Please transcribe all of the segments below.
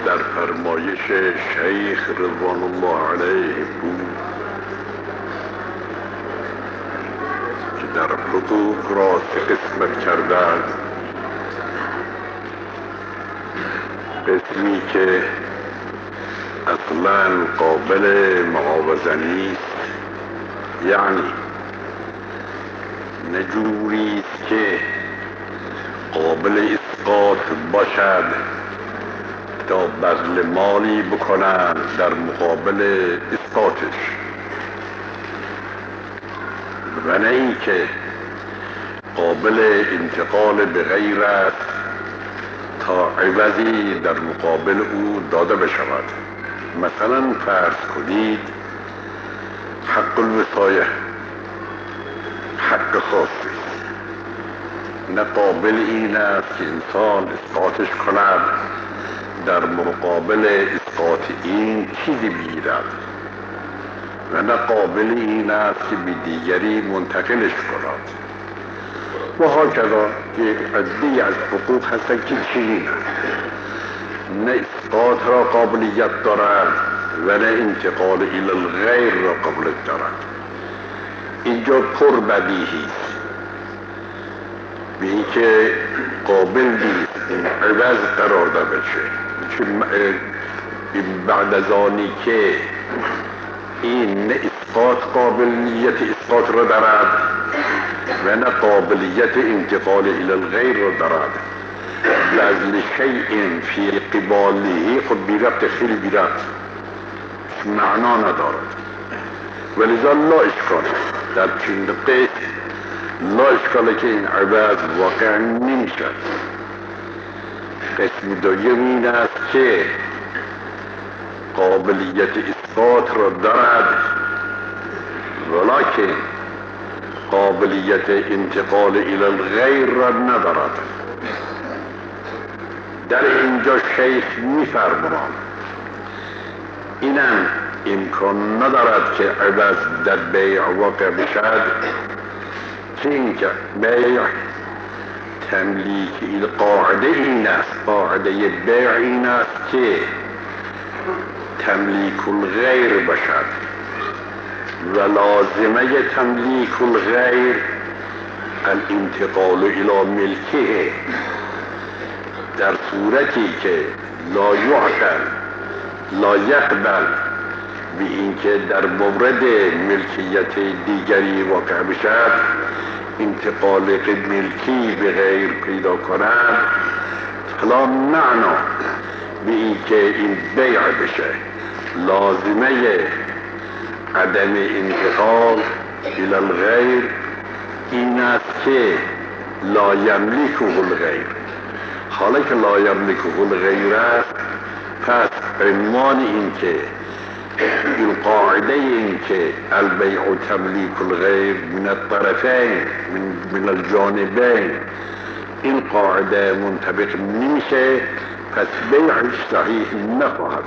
در فرمایش شیخ رضوان الله علیه بود که در حقوق را سه قسمت کردند. قسمی که اصلا قابل معاوضه نیست، یعنی نجوری است که قابل اسقاط باشد تا بذل مالی بکنند در مقابل اسقاطش، و نه اینکه قابل انتقال به غیر است تا عوضی در مقابل او داده بشود. مثلا فرض کنید حق الوصایه حق خاصی نه قابل این است که انسان اسقاطش کند در مقابل اسقاط این چیزی بگیرد، و نه قابل این است که به دیگری منتقلش کند. و هاکذا یک عده‌ای از حقوق هستند که چنین نه اسقاط را قابلیت دارد و نه انتقال الی الغیر را قابلیت دارد. اینجا پر بدیهی است به این که قابل نیست این عوض قرار داده بشه، بعد از آنی که این نه اسقاط قابلیت اسقاط را دارد و نه قابلیت انتقال الی الغیر را دارد. بذل شیء فی قباله خود بیربط خیلی بیربط معنا ندارد، ولذا لا اشکال در چند قسم لا اشکاله که این عوض واقع نمیشد. قسم دوم این است که قابلیت اسقاط را دارد ولکن قابلیت انتقال الی الغیر را ندارد. در اینجا شیخ می‌فرماید اینم امکان ندارد که عوض در بیع واقع بشد، چه اینکه بیع تملیک قاعده این است، قاعده بیع این است که تملیک الغیر باشد و لازمه تملیک الغیر الانتقال الی ملکه. در صورتی که لا یعقل لا یقبل به اینکه در مورد ملکیت دیگری واقع بشد انتقال ملکی به غیر پیدا کند، فلا معنا به اینکه این بیع بشه. لازمه عدم انتقال الی الغیر این است که لا یملکه الغیر. حالا که لا یملکه الغیر است، پس عنوان این که این قاعده این که البیع تملیک الغیر من الطرفین من الجانبین این قاعده منطبق نمیشه، پس بیعش صحیح نخواهد.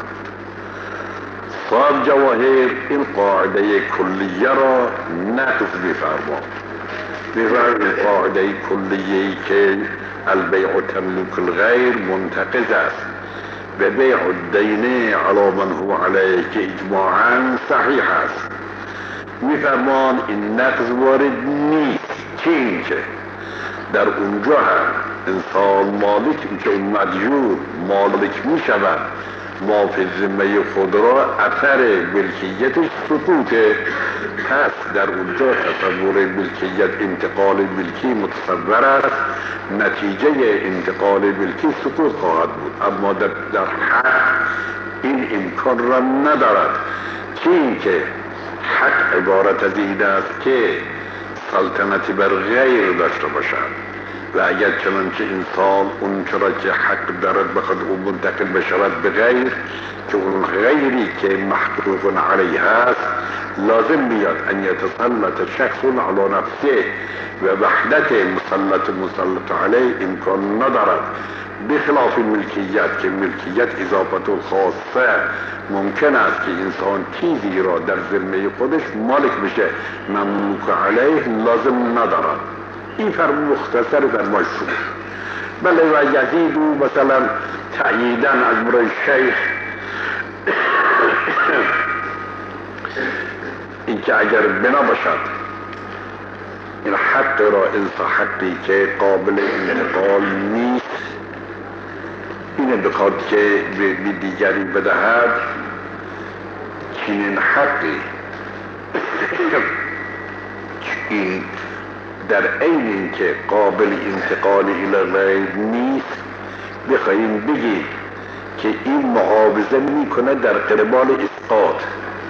صاحب جواهر این قاعده کلیه را نقض می‌فرماید. این قاعده کلیه‌ای که البیع تملیک الغیر منتقض است و بیع الدین علی من هو علیه که اجماعاً صحیح است. می‌فرماید این نقض وارد نیست، چه اینکه در اونجا هم انسان مالک میشه، اون مدیون مالک میشود، ما فی ذمه خود را اثر ملکیتش سقوطه. پس در اونجا تصور ملکیت انتقال ملکی متصور است، نتیجه انتقال ملکی سقوط خواهد بود. اما در حق این امکان را ندارد، چه اینکه حق عبارت از این است که سلطنتی بر غیر داشته باشد و اگر چنانچه انسان اون چرا که حق دارد بخواد اون منتقل بشود به غیر، که اون غیری که محقوق علیه است لازم بیاد ان یتسلط شخص علی نفسه و وحدت مسلط علیه امکان ندارد، بخلاف ملکیت که ملکیت اضافت الخاصه ممکن است که انسان چیزی را در ذمه خودش مالک بشه، مملوک علیه لازم ندارد. این فرم مختصر در مشروع. بله و یزید مثلا تأییدن از برای شیخ این که اگر بنا باشد این حق را انسا حقی که قابل انتقال نیست اینه بخواد که به دیگری بدهد چنین حقی این در عین این که قابل انتقال الی غیر نیست بخواهیم بگیم که این معاوضه میکنه در قربال اسقاط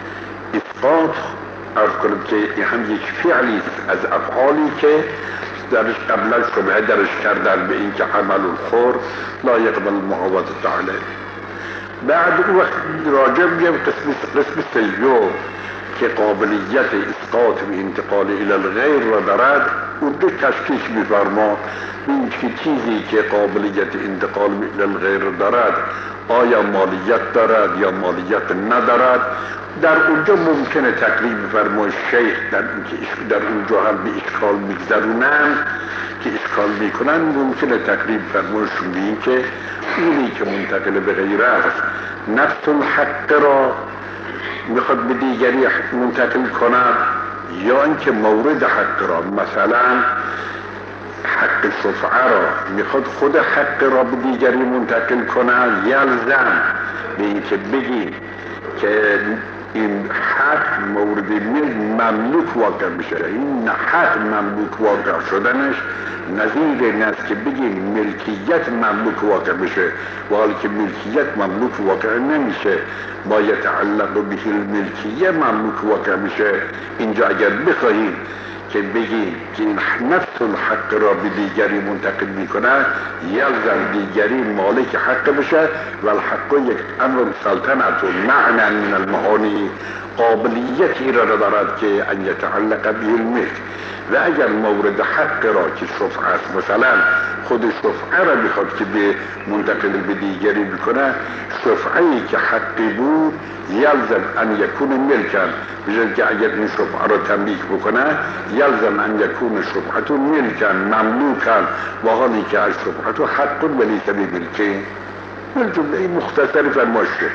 عرض کنم که این هم یک فعلی از افعالی که درش قبلا شبهه درش کردن به این که عمل الخور لا یقبل المعاوضه علیه. بعد وقت راجع میگم قسم سیوم که قابلیت اسقاط و انتقال الى الغیر را دارد او دو تشکیش میفرما این که چیزی که قابلیت انتقال الى الغیر دارد آیا مالیت دارد یا مالیت ندارد. در اونجا ممکنه تقریب فرمای شیخ در اونجا هم به اشکال میگذرونن که اشکال میکنن ممکنه تقریب فرمایشون به این که اونی که منتقل به غیر است نفس الحق را میخواد به دیگری منتقل کند یا اینکه مورد حق را مثلا حق شفعه را میخواد خود حق را به دیگری منتقل کند یلزم به این که بگیم که این حق مورد مملوک واقع میشه. این حق مملوک واقع شدنش نظیر این است که بگیم ملکیت مملوک واقع میشه و حالی که ملکیت مملوک واقع نمیشه با یتعلق به الملکیه مملوک واقع میشه. اینجا اگر بخواهیم که بگیم که این نفس الحق را به دیگری منتقل میکنه یلزم دیگری مالک حق بشه و الحق یک امر سلطنت و معنی من المعانی قابلیتی را دارد که ان یتعلق به الملک و اگر مورد حق را که شفعه است مثلا خود شفعه را بخواد که به منتقل به دیگری بکنه شفعه‌ای که حقی بود یلزم ان یکون ملکن بجد که اگر این شفعه را تملیک بکنه یلزم ان یکون شفعه ملکن مملوکن و حالی که از شفعه حق ولی سبی ملکن. الجمله مختصر فرماشه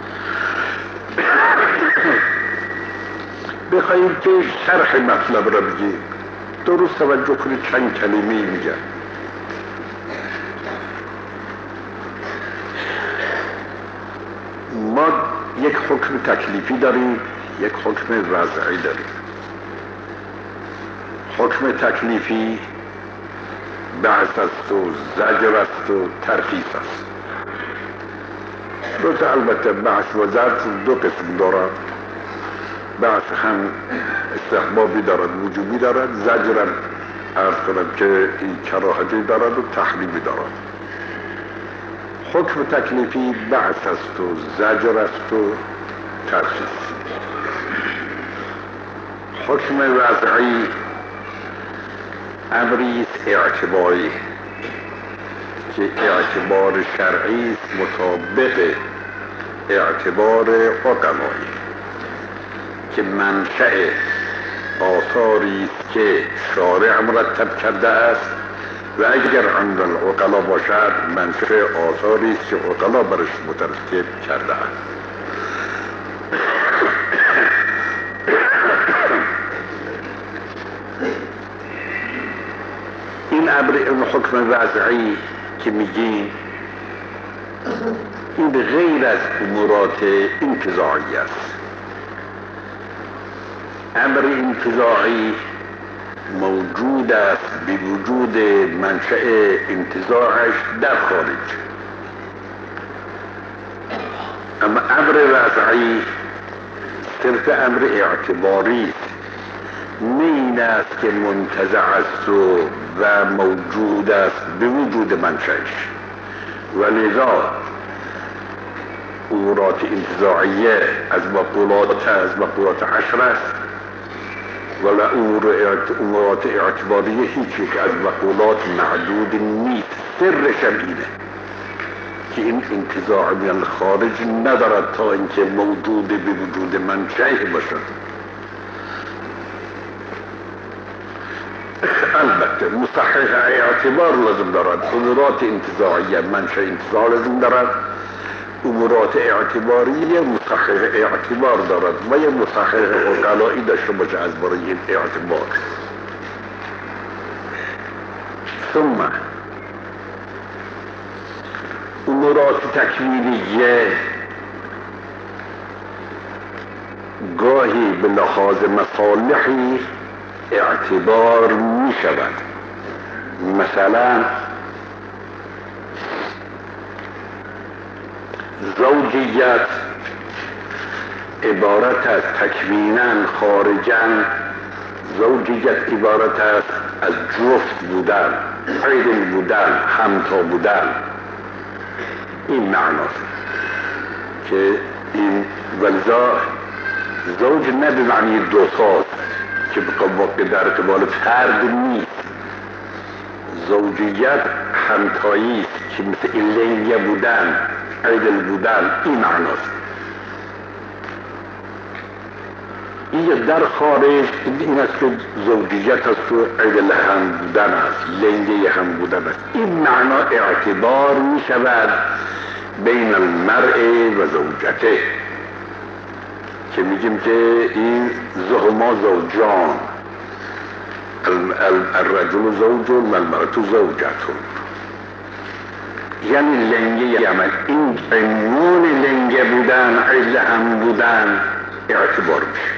بخواهیم که شرح مطلب را بگیم درست توجه کنید چند کلمه میگن. ما یک حکم تکلیفی داریم یک حکم وضعی داریم. حکم تکلیفی بعث است و زجر است و ترخیص است. البته بعث و زجر دو قسم دارد. بعث هم استحبابی دارد وجوبی دارد زجر عرض کنم که این کراهتی دارد و تحریمی دارد. حکم تکلیفی بعث است و زجر است و ترخیص. حکم وضعی امری است اعتباری که اعتبار شرعی است مطابق اعتبار عقلایی که منشأ آثاری است که شارع مرتب کرده است و اگر عند العقلا باشد منشأ آثاری است که عقلا برش مترتب کرده است. این امر این حکم وضعی که میگیم این غیر از امورات انتزاعی است. امر انتزاعی موجود است به وجود منشأ انتزاعش در خارج، اما امر وضعی صرف امر اعتباری است، نه این است که منتزع است و موجود است به وجود منشأش. ولذا امورات انتزاعیه از مقولات 10 است ولی امورات اعتباریه هیچ یک از مقولات معدود نیست. سرش هم اینه که این انتزاع من الخارج ندارد تا اینکه موجود به وجود منشأ باشد. البته مصحح اعتبار لازم دارد، امورات انتزاعیه منشأ انتزاع لازم دارد، امورات اعتباریه مصحح اعتبار دارد و یه مصحح عقلایی داشته باشه از برای این اعتبار. ثم امورات تکوینیه گاهی به لحاظ مصالحی اعتبار می شود. مثلا زوجیت عبارت از تکویناً خارجاً، زوجیت عبارت است از جفت بودن، عدل بودن، همتا بودن. این معناست که این ولذا زوج نه به معنی دو ساز که واقع در ارتباط فرد نیست. زوجیت همتایی است که مثل لنگه بودن، عدل بودن. این معناست. این در خارج این است که زوجیت است و عدل هم بودن است، لنگه هم بودن است. این معنا اعتبار می شود بین المرء و زوجته که میگیم که این هما زوجان، الرجل زوج و المرأة زوجة، یعنی لنگه عمل. این عنوان لنگه بودن، عدل هم بودن اعتبار میشه.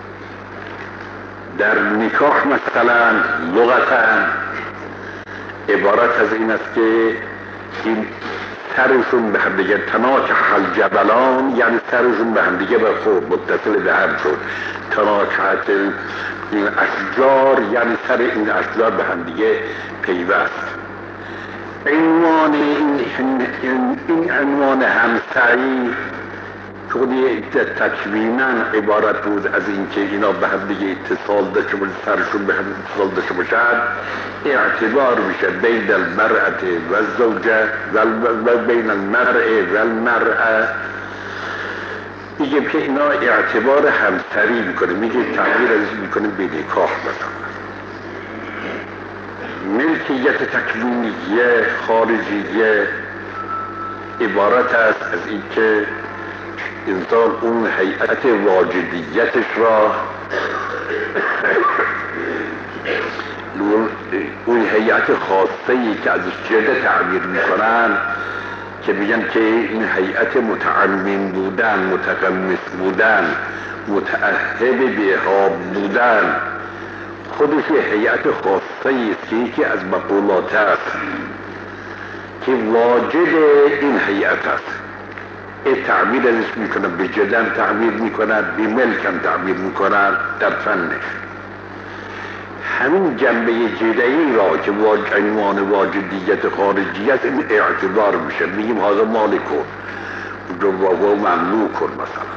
در نکاح مثلا لغتا عبارت از این است که این سرشون به هم دیگه تناکح الجبلان، یعنی سرشون به هم دیگه برخورد، متصل به هم شد. تناکحت این اشجار، یعنی سر این اشجار به هم دیگه پیوست. عنوان این عنوان همسری خودی تکوینا عبارت بود از اینکه اینا به هم دیگه اتصال داشته باشن، سرشون به هم اتصال داشته باشن، اعتبار میشه بین المرأة و الزوجه و بین المرء و المرأة. میگه که اینا اعتبار همسری میکنه، میگه تعبیر ازش میکنه به نکاح. مثلا ملکیت تکوینیه خارجیه عبارت است از اینکه انسان اون هیئت واجدیتش را، اون هیئت خاصه‌ای که ازش جده تعبیر میکنن که میگن که این هیئت متعمم بودن، متقمص بودن، متعهد بها بودن، خودش هیئت خاصه‌ای است که یکی از مقولات است که واجد این هیئت است. تعبیر ازش میکنن، به جدن تعبیر میکنن، به ملکم تعبیر میکنن در فنش. همین جنبه جدهی را که عنوان واجدیت خارجی است این اعتبار میشه. میگیم هذا مال کن، جوابا ممنوع کن. مثلا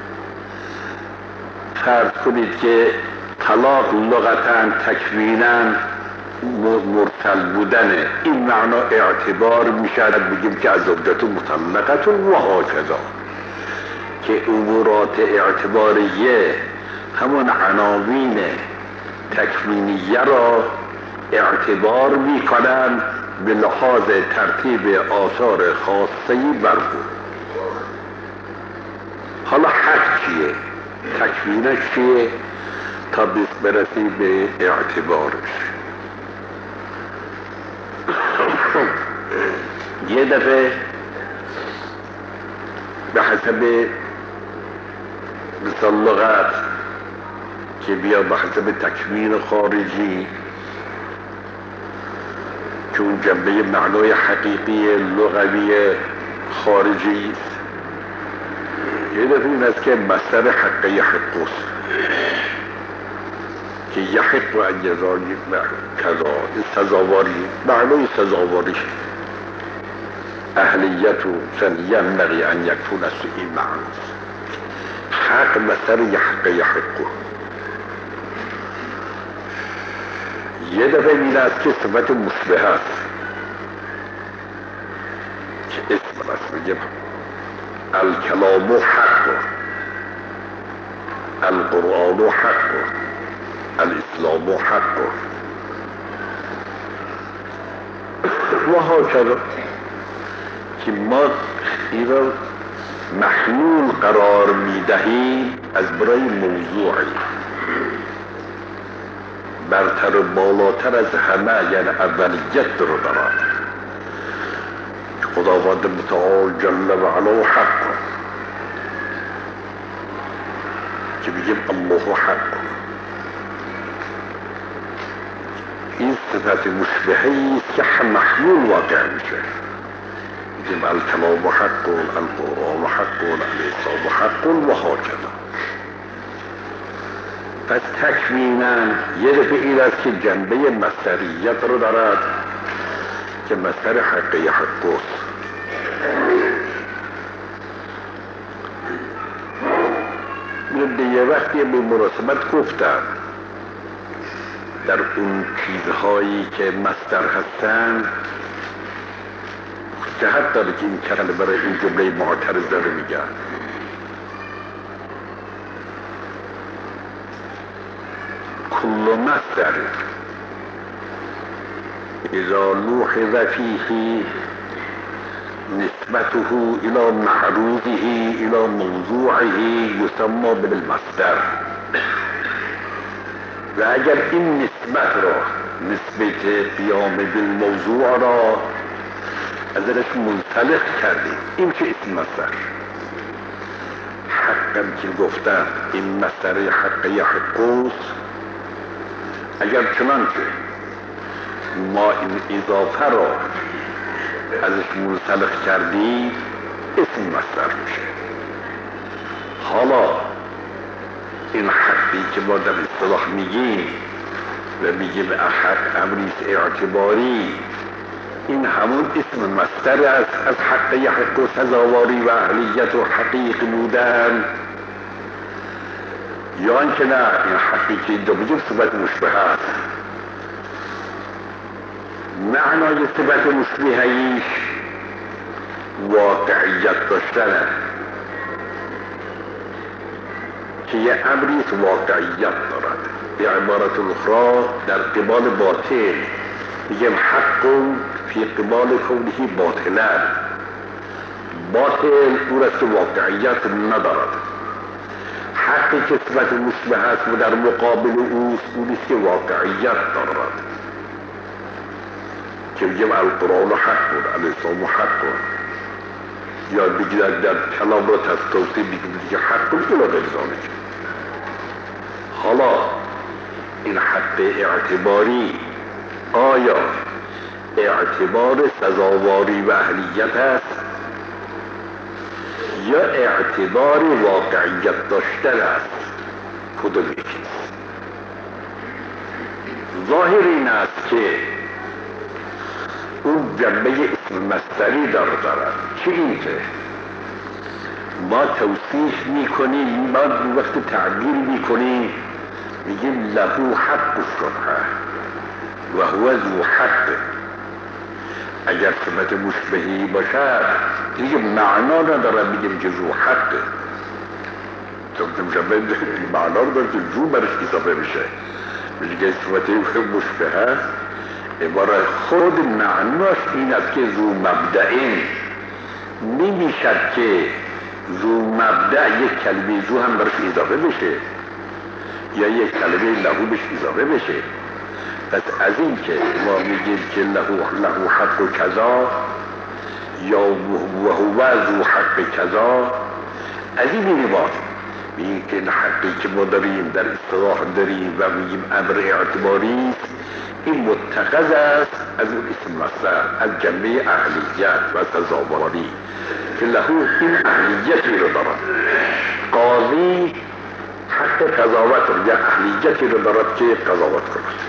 فرض کنید که طلاق لغتا تکوینا مرسل بودنه، این معنا اعتبار میشد بگیم که از زوجت مطلقت و هکذا، که امورات اعتباریه همون عناوین تکوینیه را اعتبار میکنن به لحاظ ترتیب آثار خاصه‌ای برخورد. حالا حق چیه؟ تکوینش چیه؟ تا برسی به اعتبارش. یه دفعه به حسب مثال لغت که بیا به حسب تکوین خارجی که اون جنبه معنای حقیقی لغوی خارجی است، یه دفعه این است که مصدر حق یحق است که یحق و انجزانی کذا، سزاواری، معنای سزاواری، اهلیت و ینبغی ان یکون است. این معناست حق مصدر یحق یحق. یه دفعه این است که صفت مشبه است که اسم است، بگیم الکلام حق، القرآن حق، الاسلام حق. و هاکذا که ما این را محمول قرار میدهیم از برای موضوعی برتر و بالاتر از همه، یعنی اولیت رو دارد. خداوند متعال جل و علا حق که بگیم الله حق، این صفت مشبهی است که هم محمول واقع میشه. بگیم الکلام حق، القرآن حق، الاسلام حق و هاکذا. پس تکوینا یه دفعه این است که جنبه مصدریت رو دارد که مصدر حقی حق است. من یه وقتی به مناسبت گفتم در اون چیزهایی که مصدر هستن جهت داره که این کلمه برای این جمله معترض داره میگن. كل مصدر اذا لوحظ فيه نسبته الى معروضه الى موضوعه يسمى بالمصدر. و اگر این نسبت را، نسبت قیام بالموضوع را ازش منسلخ کردیم، این که اسم مصدر. حقا که گفتم این مصدر حقی حقوست، اگر چنانچه ما این اضافه را ازش منسلخ کردیم اسم مصدر میشه. حالا این حقی که ما در اصطلاح میگیم و میگیم حق امریست اعتباری، این همون اسم مصدر است از حقی حق و سزاواری و اهلیت و حقیق بودن، یا اینکه نه این حقی که اینجا بگیم صفت مشبه است. معنای صفت مشبهیش واقعیت داشتنه که یه امریست واقعیت دارد. به عبارت اخرى در قبال باطل میگم حق فی قبال کونه باطلا، باطل او را که واقعیت ندارد. حقی که صفت مشبه است و در مقابل اوست اونیست که واقعیت دارد، که میگم القرآن حق، الاسلام حق، یا بگیرد در کلام را توصیف بگیرد که حق الا غیر ذالک. حالا این حق اعتباری آیا اعتبار سزاواری و اهلیت است یا اعتبار واقعیت داشتن است؟ کدوم یکیست؟ ظاهر این است که اون جنبه اسم مصدری دارد. چه این که ما توصیف میکنیم، ما وقت تعبیر میکنیم میگیم له حق الشبهه و هو ذو حق. اگر صفت مشبهی باشد دیگه معنا نداره، میگیم که ذو حق، چون جنبه معنا رو داره که ذو برش اضافه میشه. میگه صفت مشبهه عبارت خود معناش این است که ذو مبدعین، نمیشد که ذو مبدع یک کلمه ذو هم برش اضافه بشه یا یک کلمه لهو بهش اضافه بشه. پس از این که ما میگیم که لهو حق و کذا یا وهو ذو حق کذا، از این میباد میگیم که این حقی که ما داریم در اصطلاح داریم و میگیم امر اعتباری، این متخذ است از اون اسم مصدر، از جنبه اهلیت و سزاواری که لهو این اهلیتی رو دارد. قاضی حق قضاوت رو یا اهلیتی رو دارد که قضاوت کند.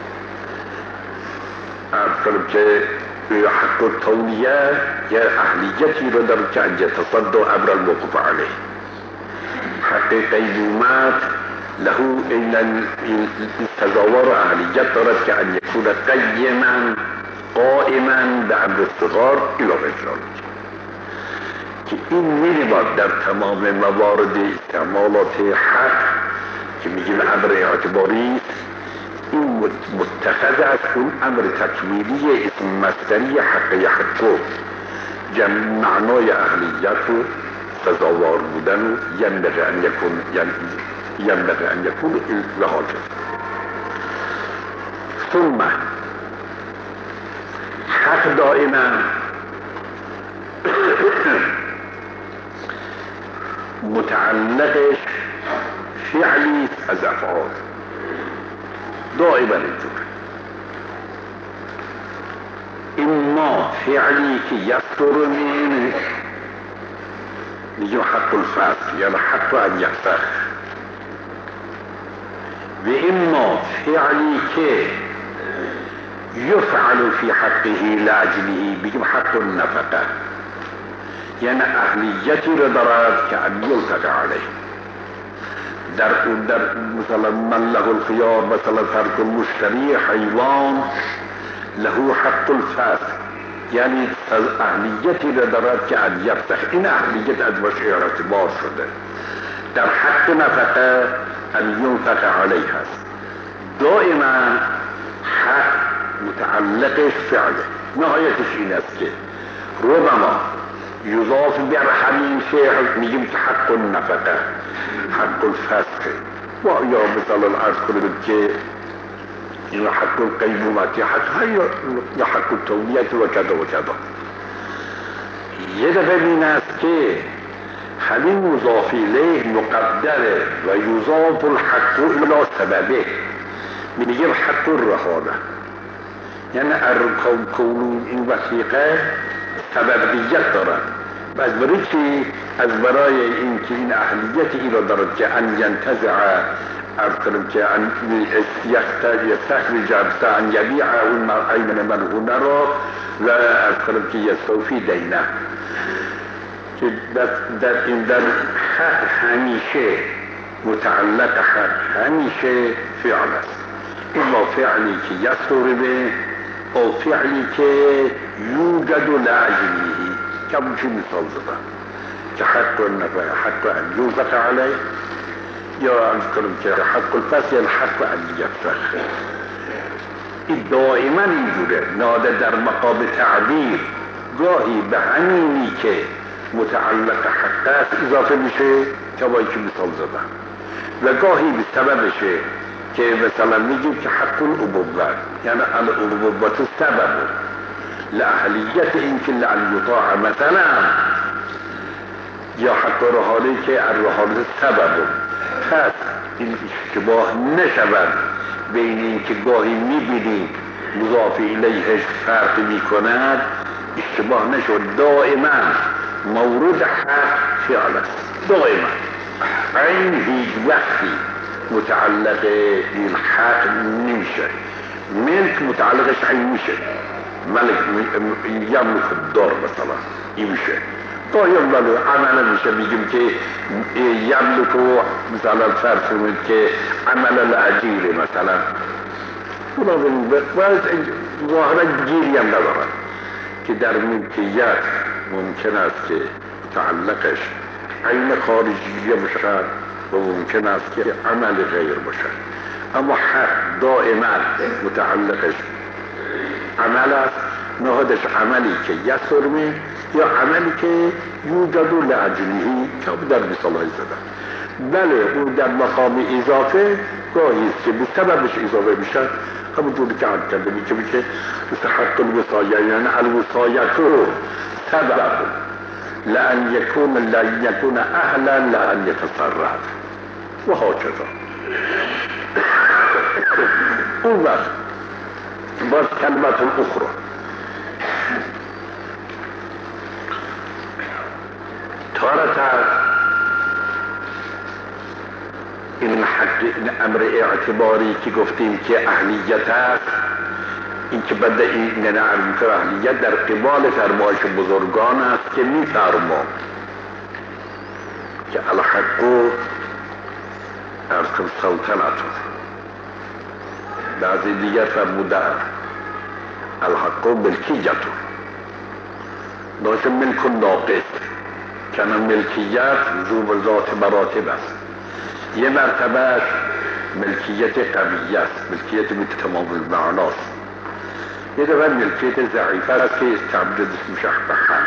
عرض کنم که حق التولیه یا اهلیتی رو دارد که ان یتصدى امر الموقوف علیه. حق قیومت له این تزاور و اهلیت دارد که ان یکون قیما قائما به امر الصغار الی غیر ذلک، که این می‌باید در تمام موارد استعمالات حق که میگیم امر اعتباری، این متخذ از اون امر تکمیلی اسم مصدری حق یحقو، معنای اهلیت و سزاوار بودن و ینبغی ان یکون لحاظ. ثم حق دائما متعلقش فعلی از افعال، دائما اینطور. اما فعلی که یفتر من میگیم حق الفصل، یعنی حق ان یفسخ، و اما فعلی که یفعل فی حقه لاجله، بگیم حق النفقه، یعنی اهلیتی رو دارد که ان یلتقى علیه. در مثلا من له الخیار، مثلا ترک المشتری حیوان له حق الفصل، یعنی از اهلیتی رو دارد که ان یفسخ، این اهلیت از باش اعتبار شده. در حق نفقه ان ينفق علیه هست. دائما حق متعلقش فعله. نهایتش این است که ربما یضاف بر همین فعل، میگیم که حق النفقه، حق الفسخ، و یا مثلا عرض کنیم که این حق القیمومتی، یا حق التولیت و کذا و کذا. یه دفعه این است که همین مضاف الیه مقدره و یضاف الحق الی سببه، میگیم حق الرهانه، یعنی کون این وثیقه سببیت دارد. و از برای چی؟ از برای اینکه این اهلیت ای را دارد که ان ینتزع، ارز کنم که ان یستخرج ان یبیع اون ایمن منهونه را و ارز کنم که یستوفی دینه، که در حق همیشه متعلق حق همیشه فعل است. اما فعلی که یستوری به، او فعلی که یوجد لاجله، که همچون مثال زدن که حق النفقه، حق ان ینفق علیه، یا ارز کنم که حق الفصل، یعنی حق ان یفسخ. این دائما اینجوره، ناده در مقام تعبیر گاهی به همینی که متعلق حق است اضافه میشه که وایی که مثال زدن، و گاهی به سببشه که مثلا میگیم که حق الابوه، یعنی الابوه سبب لأهلیت این که لعن یطاع مثلا، یا حق رهانه که الرهانه سبب. پس این اشتباه نشود بین این که گاهی میبینیم مضاف الیهش فرق میکند، اشتباه نشود. دائما مورد حق فعل است، دائما. این هیچ وقتی متعلق این حق نمیشه. ملک متعلقش عین میشه، ملک یملک الدار مثلا، این میشه. دائما عمل میشه، میگیم که یملک مثلا فرض کنید که عمل الاجیر مثلا، ظاهرا گیری هم ندارد که در ملکیت ممکن است که متعلقش عین خارجیه باشد و ممکن است که عمل غیر باشد. اما حق دائما متعلقش عمل است، نهادش عملی که یسرمه یا عملی که یوجد لأجله، که در مثال های زدن. بله اون در مقام اضافه گاهی است که به سببش اضافه میشه، همونجوری که عرض کرده میشه مثل حق الوصایه، یعنی الوصایه سبب لأن یکون اهلا لأن یتصرف و هاکذا. اون وقت باز کلمت اخرى تارتا این حق، این امر اعتباری که گفتیم که اهلیت است، این که بده این نعرض که اهلیت در قبال فرمایش بزرگان است که می فرما که الحق ارکن سلطنت، بعضی دیگر فرموده الحق ملکیت، داشت ملک ناقص، که ملکیت ذو ذات مراتب است. یه مرتبهش ملکیت قویه است، ملکیت تمام المعناست. یه دفعه ملکیت ضعیفه است که استبدادش میشه به حق.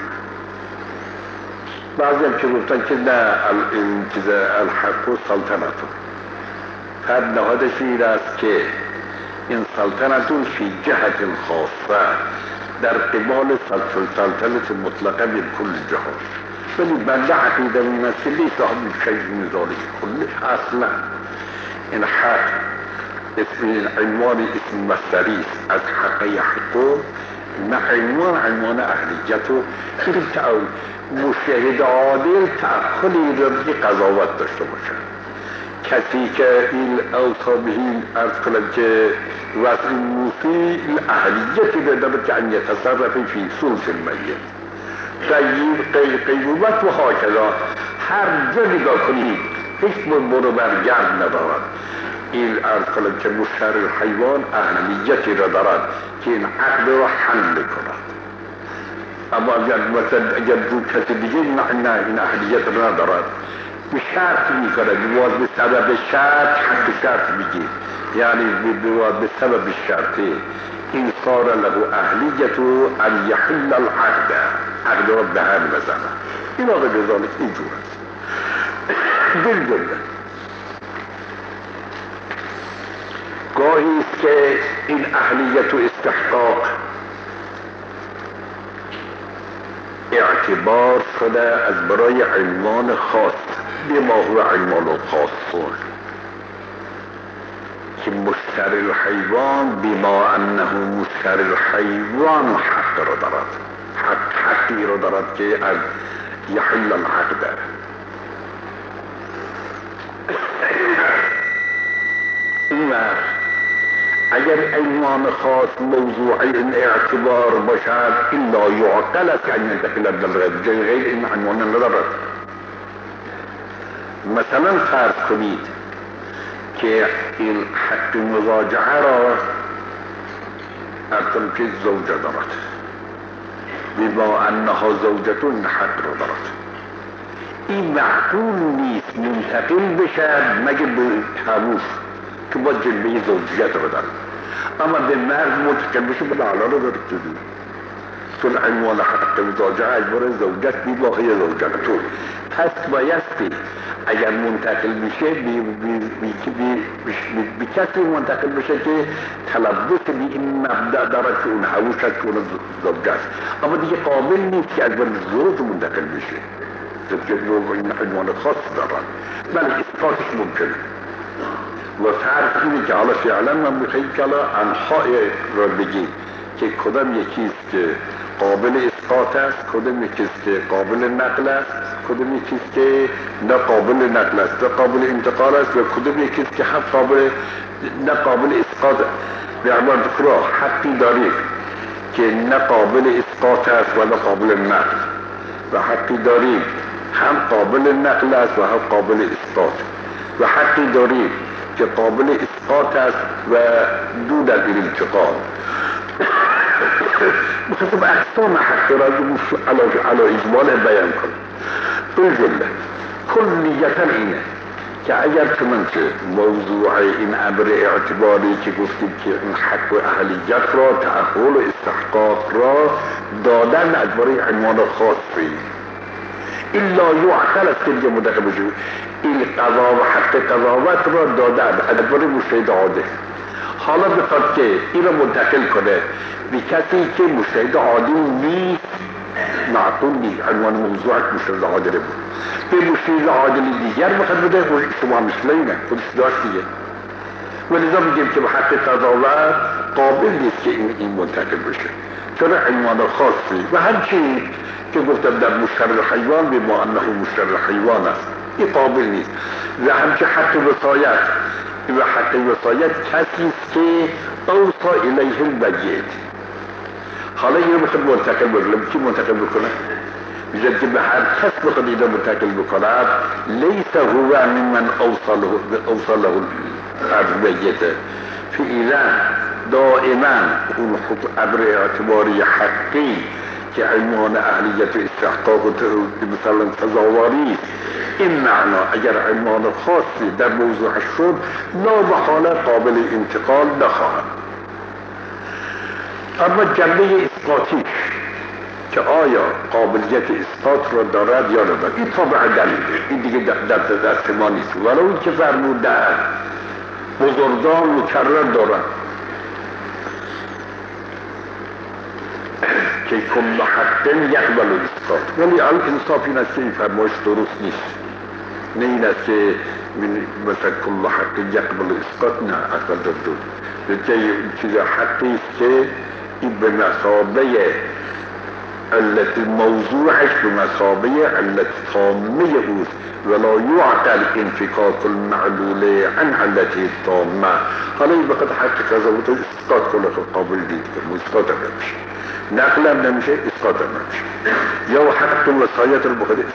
بعضی هم که گفتن که نه این چیز الحق و سلطنتون، هر نهادش این است که این سلطنتون فی جهت خاصه در قبال سلطنت مطلقه بر کل جهان. ولی بنده عقیده این است که لیس هم شیء من ذلک کله. اصلا این حق اسم عنوان اسم مصدری است از حق یحق، نه عنوان اهلیت و مشاهد عادل تعقلی را بی قضاوت داشته باشد. کسی که این اوصابهی ارز کنم که وصل موسی اهلیتی را دارد که ان یتصرف فی ثلث المیت قیمومت و هاکذا. هر جا نگاه کنید هیچ برو برگرد ندارد. این ارز کنم که مشتر الحیوان اهلیتی را دارد که این عقل را حل کند. اما اگر دو کسی دیگه این اهلیت را ندارد به شرط میکند، باز به سبب شرط حق شرط میگه، یعنی به سبب شرط این صار له اهلیت ان یحل العقد، عقد را به هم بزنه. این آقا بزانه اینجور است. بالجمله گاهی است که این اهلیت و استحقاق اعتبار شده از برای عنوان خاص بما هو عنوان خاص، که مشتر الحیوان بما انه مشتر الحیوان حق را دارد، حقی را دارد که از یحل العقد. این وقت اگر عنوان خاص موضوع این اعتبار باشد الا یعقل است که ان ينتقل الى الغیر، جای غیر این عنوان ندارد. مثلا فرض کنید که این حق مراجعه را ارتم که زوجه دارد، بما انها زوجتون حق را دارد. این معقول نیست منتقل بشد مگه به هموش که با جنبه زوجیت رو دارد. اما به مرد منتقل بشه به لعلا رو دارد جدید چون عنوان حق مراجعه اجبار زوجت بیواهی زوجتون. پس بایستی اگر منتقل بشه به کسی منتقل بشه که تلبس به این مبدأ دارد که اون حوشت که اون زوجه است، اما دیگه قابل نیست که اجبار زوج منتقل بشه، که این عنوان خاص دارد. بله اثباتش ممکنه و فرق اینه که حالا فعلا من بخواهیم که حالا انحاء را بگیم که کدام یکیست که قابل اثبات است، کدام یکیست که قابل نقل است، کدام یکیست که نه قابل نقل است نه قابل انتقال است، و کدام یکیست که هم قابل نه قابل اسقاط. به عبارت اخرى حقی داریم که نه قابل اسقاط است و نه قابل نقل، و حقی داریم هم قابل نقل است و هم قابل اسقاط، و حقی داریم که قابل اسقاط است و دون الانتقال. بخصوص اقسام حق را علا اجمال بیان کنم. بالجمله کلیتا اینه که اگر چنانچه موضوع این امر اعتباری که گفتیم که این حق و اهلیت را تعقل و استحقاق را دادن از برای عنوان خاصی الا یعقل است که دیگه مدقه بشه این قضا و حق قضاوت را دادن از برای مشاهد عادل. حالا بخواد که این را منتقل کنه به کسی که مشاهد عادل نیست، معقول نیست عنوان موضوعت مشاهد عادل بود، به مشاهد عادل دیگر بخواد بده شما مثل اینه خودش داشت دیگه. ولذا میگیم که به حق قضاوت قابل نیست که این منتقل بشه چون عنوان خاصی. و همچنین که گفتم در مشتر الحیوان به ما انه مشتر الحیوان است، این قابل نیست. و همچنین حق وصایت، و حق وصایت کسی است که اوصا الیه المیت. حالا این رو بخواد منتقل بکنه، کی منتقل بکنه؟ میگه که به هر کس بخواد این رو منتقل بکنه لیس هو ممن اوصا له المیت. فعلا دائما اون امر اعتباری حقی که عنوان اهلیت و استحقاق مثلا تزاواری این معنا اگر عنوان خاصی در موضوعش شد لا محاله قابل انتقال نخواهد. اما جنبه اسقاطی که آیا قابلیت اسقاط را دارد یا ندارد، این تابع دلیله، این دیگه در دست ما نیست. ولو این که فرمودن بزرگان مکرر دارند که کل حق یقبل اسقاط، ولی انصاف این است که این فرمایش درست نیست. نه این است که مثلا کل حق یقبل اسقاط، نه اصلا درست بلکه چیز حقی است که این به مثابه علت موضوعش به مثابه علت تامه اوست ولا یعقل انفکاک المعلول عن علته تامه. حالا این وقت حق کذا بود اسقاط کنه قابل دید که اسقاط هم نمیشه، نقل هم نمیشه، اسقاط هم نمیشه. یا حق وصایت رو بخواد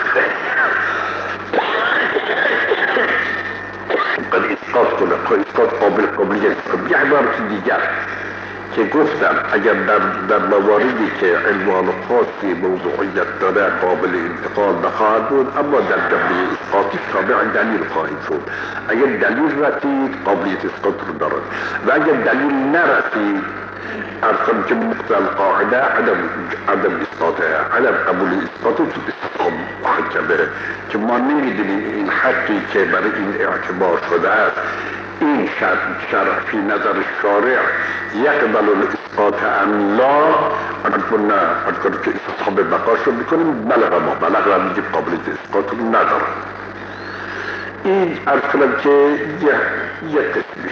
قد اسقاط کنه، اسقاط قابلیت. یه عبارت دیگر که گفتم اگر در مواردی که عنوان خاصی موضوعیت داره قابل انتقال نخواهد بود، اما در جنبه اسقاطی تابع دلیل خواهید شد. اگر دلیل رسید قابلیت اسقاط رو دارد و اگر دلیل نرسید ارسم که مقتضى القاعده عدم اسقاطه، عدم قبول اسقاطه تو استقام محکمه که ما نمیدونیم این حقی که برای این اعتبار شده است این شرع فی نظر شارع یقبل الاسقاط ام لا، اگر که استصحاب بقا شد بکنیم بلغ را میگیم قابلیت اسقاط نداره. این ارز کنم که یه قسمی.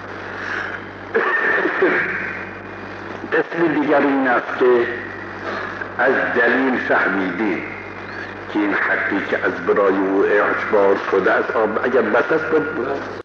قسم دیگر این است که از دلیل فهمیدیم که این حقی که از برای او اعتبار شده است اگر بس است